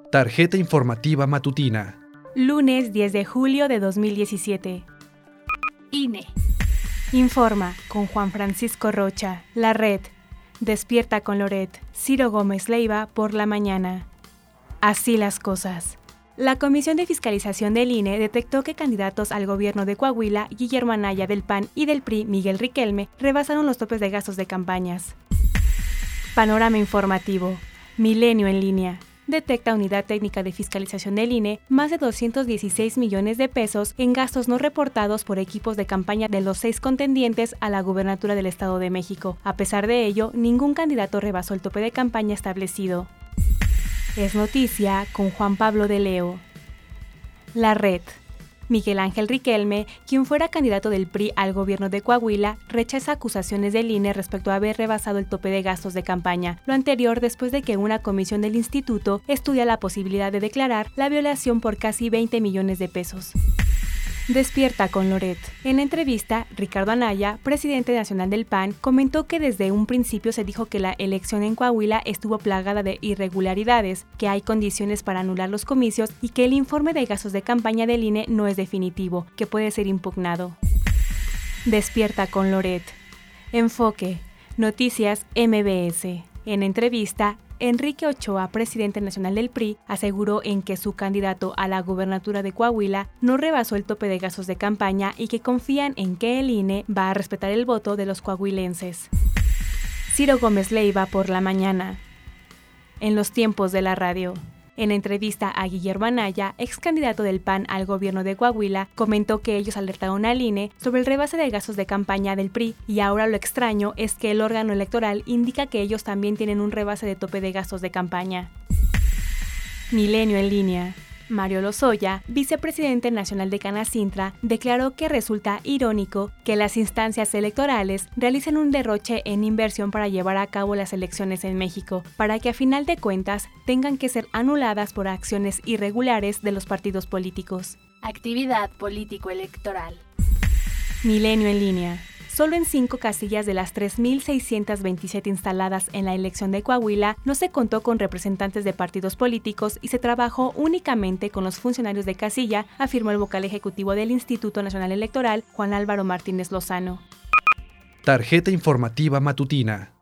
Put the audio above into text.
Tarjeta informativa matutina. Lunes 10 de julio de 2017. INE. Informa con Juan Francisco Rocha. La Red. Despierta con Loret. Ciro Gómez Leiva por la mañana. Así las cosas. La Comisión de Fiscalización del INE detectó que candidatos al gobierno de Coahuila, Guillermo Anaya del PAN y del PRI, Miguel Riquelme, rebasaron los topes de gastos de campañas. Panorama informativo. Milenio en línea. Detecta Unidad Técnica de Fiscalización del INE más de 216 millones de pesos en gastos no reportados por equipos de campaña de los 6 contendientes a la gubernatura del Estado de México. A pesar de ello, ningún candidato rebasó el tope de campaña establecido. Es noticia con Juan Pablo de Leo. La Red. Miguel Ángel Riquelme, quien fuera candidato del PRI al gobierno de Coahuila, rechaza acusaciones del INE respecto a haber rebasado el tope de gastos de campaña, lo anterior después de que una comisión del instituto estudia la posibilidad de declarar la violación por casi 20 millones de pesos. Despierta con Loret. En entrevista, Ricardo Anaya, presidente nacional del PAN, comentó que desde un principio se dijo que la elección en Coahuila estuvo plagada de irregularidades, que hay condiciones para anular los comicios y que el informe de gastos de campaña del INE no es definitivo, que puede ser impugnado. Despierta con Loret. Enfoque. Noticias MBS. En entrevista, Enrique Ochoa, presidente nacional del PRI, aseguró en que su candidato a la gubernatura de Coahuila no rebasó el tope de gastos de campaña y que confían en que el INE va a respetar el voto de los coahuilenses. Ciro Gómez Leiva por la mañana. En los tiempos de la radio. En entrevista a Guillermo Anaya, ex candidato del PAN al gobierno de Coahuila, comentó que ellos alertaron al INE sobre el rebase de gastos de campaña del PRI y ahora lo extraño es que el órgano electoral indica que ellos también tienen un rebase de tope de gastos de campaña. Milenio en línea. Mario Lozoya, vicepresidente nacional de Canacintra, declaró que resulta irónico que las instancias electorales realicen un derroche en inversión para llevar a cabo las elecciones en México, para que a final de cuentas tengan que ser anuladas por acciones irregulares de los partidos políticos. Actividad político-electoral. Milenio en línea. Solo en 5 casillas de las 3.627 instaladas en la elección de Coahuila no se contó con representantes de partidos políticos y se trabajó únicamente con los funcionarios de casilla, afirmó el vocal ejecutivo del Instituto Nacional Electoral, Juan Álvaro Martínez Lozano. Tarjeta informativa matutina.